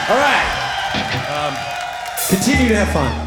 All right. Continue to have fun.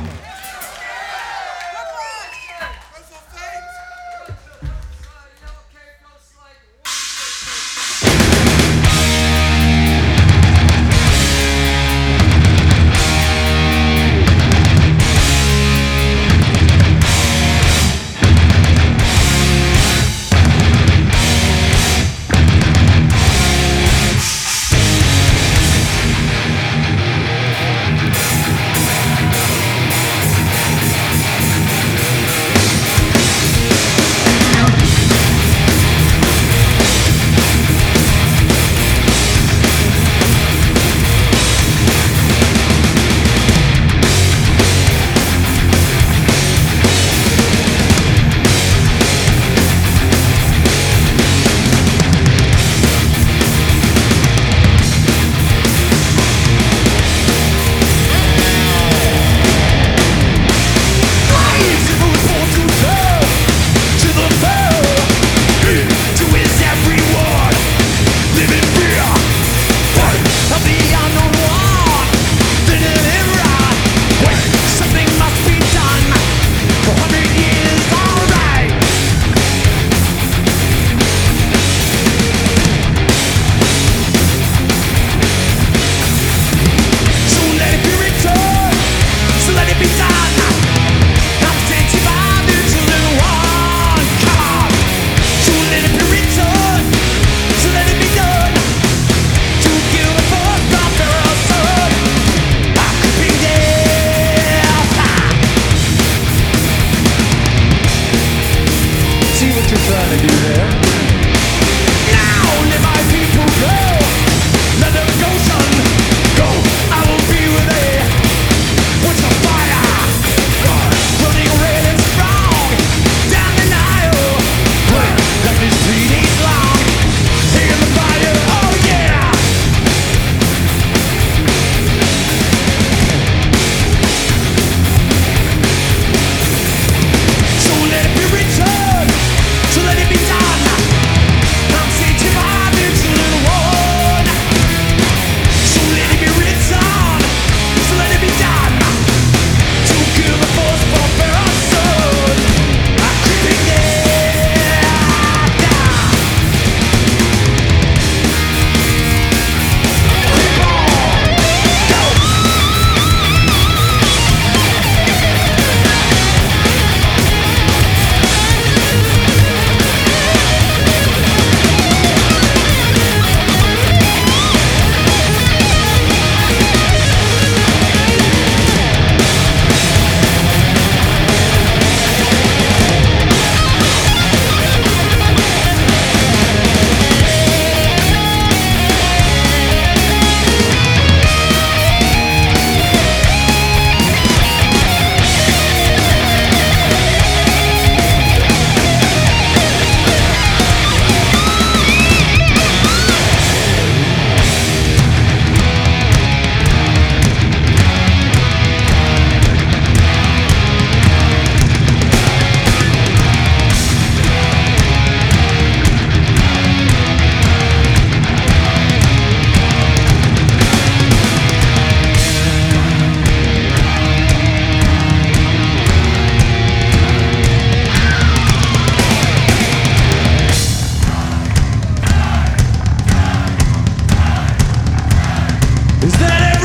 Trying to do there. Now let my people go. Let the ocean go. I will be with it. With the fire running red and strong down the Nile. Life is 3 days long. Hear the fire, oh yeah. So let it be returned. So let it be done. I'm saying to my little one. So let it be written. So let it be done. To kill the force for our son. I'm creeping there. Creep on. Go. Is that it?